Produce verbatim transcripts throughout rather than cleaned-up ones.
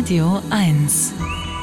Radio eins.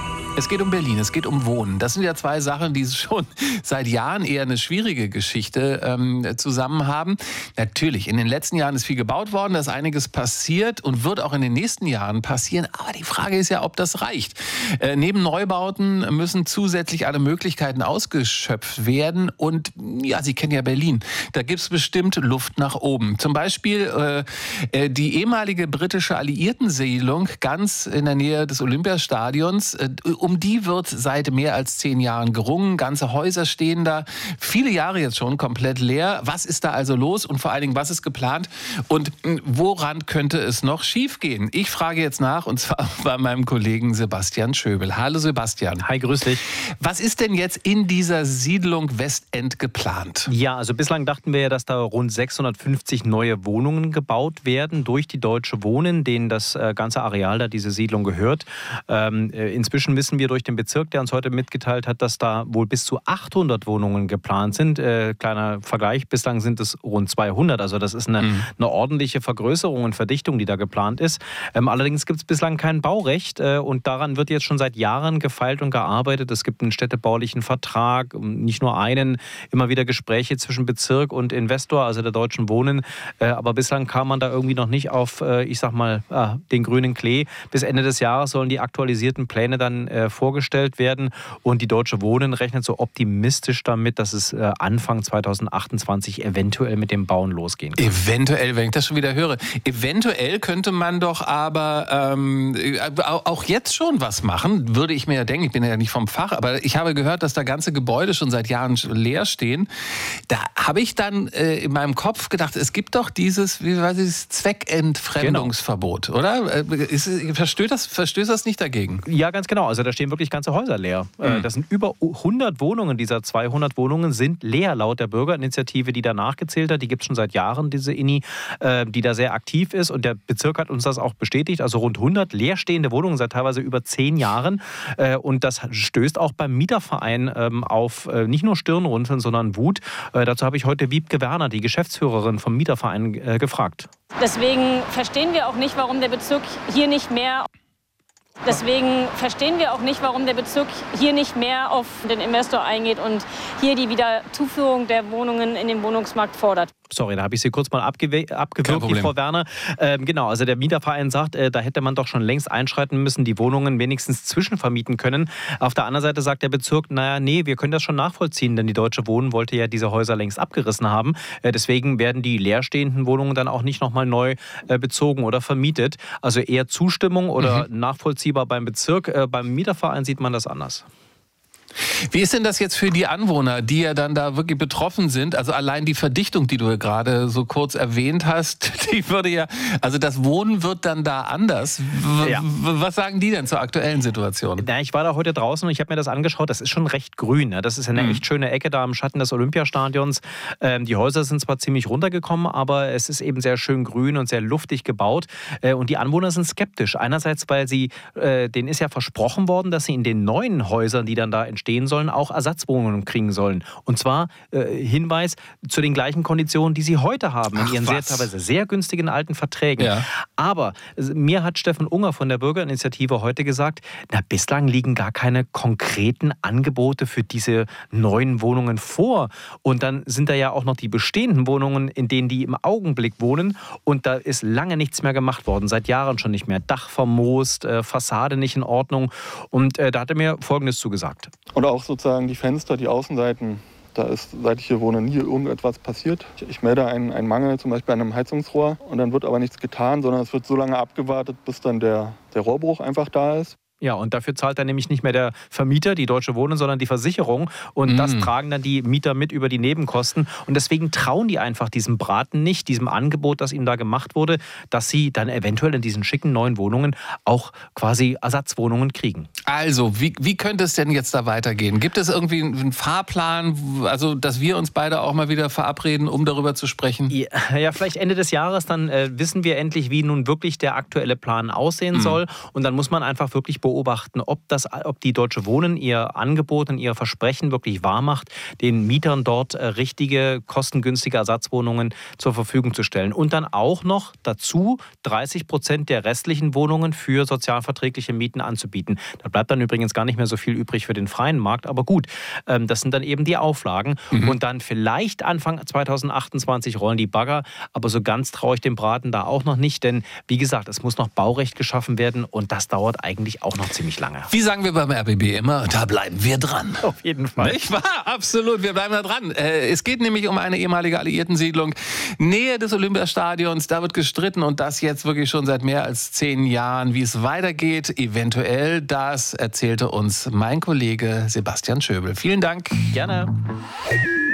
Es geht um Berlin, es geht um Wohnen. Das sind ja zwei Sachen, die schon seit Jahren eher eine schwierige Geschichte ähm, zusammen haben. Natürlich, in den letzten Jahren ist viel gebaut worden, da ist einiges passiert und wird auch in den nächsten Jahren passieren. Aber die Frage ist ja, ob das reicht. Äh, neben Neubauten müssen zusätzlich alle Möglichkeiten ausgeschöpft werden. Und ja, Sie kennen ja Berlin. Da gibt es bestimmt Luft nach oben. Zum Beispiel äh, die ehemalige britische Alliiertensiedlung ganz in der Nähe des Olympiastadions. Äh, Um die wird seit mehr als zehn Jahren gerungen. Ganze Häuser stehen da, viele Jahre jetzt schon komplett leer. Was ist da also los und vor allen Dingen, was ist geplant und woran könnte es noch schiefgehen? Ich frage jetzt nach und zwar bei meinem Kollegen Sebastian Schöbel. Hallo Sebastian. Hi, grüß dich. Was ist denn jetzt in dieser Siedlung Westend geplant? Ja, also bislang dachten wir ja, dass da rund sechshundertfünfzig neue Wohnungen gebaut werden durch die Deutsche Wohnen, denen das ganze Areal da, diese Siedlung gehört. Ähm, inzwischen wissen wir durch den Bezirk, der uns heute mitgeteilt hat, dass da wohl bis zu achthundert Wohnungen geplant sind. Äh, kleiner Vergleich, bislang sind es rund zweihundert. Also das ist eine, mhm. eine ordentliche Vergrößerung und Verdichtung, die da geplant ist. Ähm, allerdings gibt es bislang kein Baurecht äh, und daran wird jetzt schon seit Jahren gefeilt und gearbeitet. Es gibt einen städtebaulichen Vertrag, nicht nur einen, immer wieder Gespräche zwischen Bezirk und Investor, also der Deutschen Wohnen. Äh, aber bislang kam man da irgendwie noch nicht auf, äh, ich sag mal, äh, den grünen Klee. Bis Ende des Jahres sollen die aktualisierten Pläne dann äh, vorgestellt werden. Und die Deutsche Wohnen rechnet so optimistisch damit, dass es äh, Anfang zweitausendachtundzwanzig eventuell mit dem Bauen losgehen kann. Eventuell, wenn ich das schon wieder höre. Eventuell könnte man doch aber ähm, auch jetzt schon was machen, würde ich mir ja denken. Ich bin ja nicht vom Fach, aber ich habe gehört, dass da ganze Gebäude schon seit Jahren leer stehen. Da habe ich dann äh, in meinem Kopf gedacht, es gibt doch dieses, wie weiß ich, Zweckentfremdungsverbot, genau. Oder? Ist, verstößt das, verstößt das nicht dagegen? Ja, ganz genau. Also da stehen wirklich ganze Häuser leer. Mhm. Das sind über hundert Wohnungen. Dieser zweihundert Wohnungen sind leer, laut der Bürgerinitiative, die da nachgezählt hat. Die gibt es schon seit Jahren, diese I N I, die da sehr aktiv ist. Und der Bezirk hat uns das auch bestätigt. Also rund hundert leerstehende Wohnungen seit teilweise über zehn Jahren. Und das stößt auch beim Mieterverein auf nicht nur Stirnrunzeln, sondern Wut. Dazu habe ich heute Wiebke Werner, die Geschäftsführerin vom Mieterverein, gefragt. Deswegen verstehen wir auch nicht, warum der Bezirk hier nicht mehr... Deswegen verstehen wir auch nicht, warum der Bezirk hier nicht mehr auf den Investor eingeht und hier die Wiederzuführung der Wohnungen in den Wohnungsmarkt fordert. Sorry, da habe ich Sie kurz mal abgew- abgewürgt, die Frau Werner. Ähm, genau, also der Mieterverein sagt, äh, da hätte man doch schon längst einschreiten müssen, die Wohnungen wenigstens zwischenvermieten können. Auf der anderen Seite sagt der Bezirk, naja, nee, wir können das schon nachvollziehen, denn die Deutsche Wohnen wollte ja diese Häuser längst abgerissen haben. Äh, deswegen werden die leerstehenden Wohnungen dann auch nicht nochmal neu äh, bezogen oder vermietet. Also eher Zustimmung oder mhm. nachvollziehbar beim Bezirk. Äh, beim Mieterverein sieht man das anders. Wie ist denn das jetzt für die Anwohner, die ja dann da wirklich betroffen sind? Also allein die Verdichtung, die du gerade so kurz erwähnt hast, die würde ja, also das Wohnen wird dann da anders. W- ja. Was sagen die denn zur aktuellen Situation? Na, ich war da heute draußen und ich habe mir das angeschaut. Das ist schon recht grün. Ne? Das ist eine mhm. echt schöne Ecke da im Schatten des Olympiastadions. Ähm, die Häuser sind zwar ziemlich runtergekommen, aber es ist eben sehr schön grün und sehr luftig gebaut. Äh, und die Anwohner sind skeptisch. Einerseits, weil sie, äh, denen ist ja versprochen worden, dass sie in den neuen Häusern, die dann da entstehen sollen, auch Ersatzwohnungen kriegen sollen. Und zwar äh, Hinweis zu den gleichen Konditionen, die sie heute haben, in ihren sehr, teilweise sehr günstigen alten Verträgen. Ja. Aber äh, mir hat Steffen Unger von der Bürgerinitiative heute gesagt, na, bislang liegen gar keine konkreten Angebote für diese neuen Wohnungen vor. Und dann sind da ja auch noch die bestehenden Wohnungen, in denen die im Augenblick wohnen. Und da ist lange nichts mehr gemacht worden, seit Jahren schon nicht mehr. Dach vermoost, äh, Fassade nicht in Ordnung. Und äh, da hat er mir Folgendes zugesagt. Oder auch sozusagen die Fenster, die Außenseiten. Da ist, seit ich hier wohne, nie irgendetwas passiert. Ich melde einen, einen Mangel, zum Beispiel an einem Heizungsrohr. Und dann wird aber nichts getan, sondern es wird so lange abgewartet, bis dann der, der Rohrbruch einfach da ist. Ja, und dafür zahlt dann nämlich nicht mehr der Vermieter, die Deutsche Wohnen, sondern die Versicherung. Und mm. das tragen dann die Mieter mit über die Nebenkosten. Und deswegen trauen die einfach diesem Braten nicht, diesem Angebot, das ihnen da gemacht wurde, dass sie dann eventuell in diesen schicken neuen Wohnungen auch quasi Ersatzwohnungen kriegen. Also, wie, wie könnte es denn jetzt da weitergehen? Gibt es irgendwie einen Fahrplan, also dass wir uns beide auch mal wieder verabreden, um darüber zu sprechen? Ja, ja vielleicht Ende des Jahres, dann äh, wissen wir endlich, wie nun wirklich der aktuelle Plan aussehen mm. soll. Und dann muss man einfach wirklich beobachten, beobachten, ob, das, ob die Deutsche Wohnen ihr Angebot und ihr Versprechen wirklich wahrmacht, den Mietern dort richtige, kostengünstige Ersatzwohnungen zur Verfügung zu stellen. Und dann auch noch dazu dreißig Prozent der restlichen Wohnungen für sozialverträgliche Mieten anzubieten. Da bleibt dann übrigens gar nicht mehr so viel übrig für den freien Markt, aber gut, das sind dann eben die Auflagen. Mhm. Und dann vielleicht Anfang zweitausendachtundzwanzig rollen die Bagger, aber so ganz traue ich dem Braten da auch noch nicht, denn wie gesagt, es muss noch Baurecht geschaffen werden und das dauert eigentlich auch noch ziemlich lange. Wie sagen wir beim R B B immer, da bleiben wir dran. Auf jeden Fall. Nicht wahr? Absolut, wir bleiben da dran. Es geht nämlich um eine ehemalige Alliiertensiedlung, Nähe des Olympiastadions, da wird gestritten und das jetzt wirklich schon seit mehr als zehn Jahren. Wie es weitergeht, eventuell, das erzählte uns mein Kollege Sebastian Schöbel. Vielen Dank. Gerne.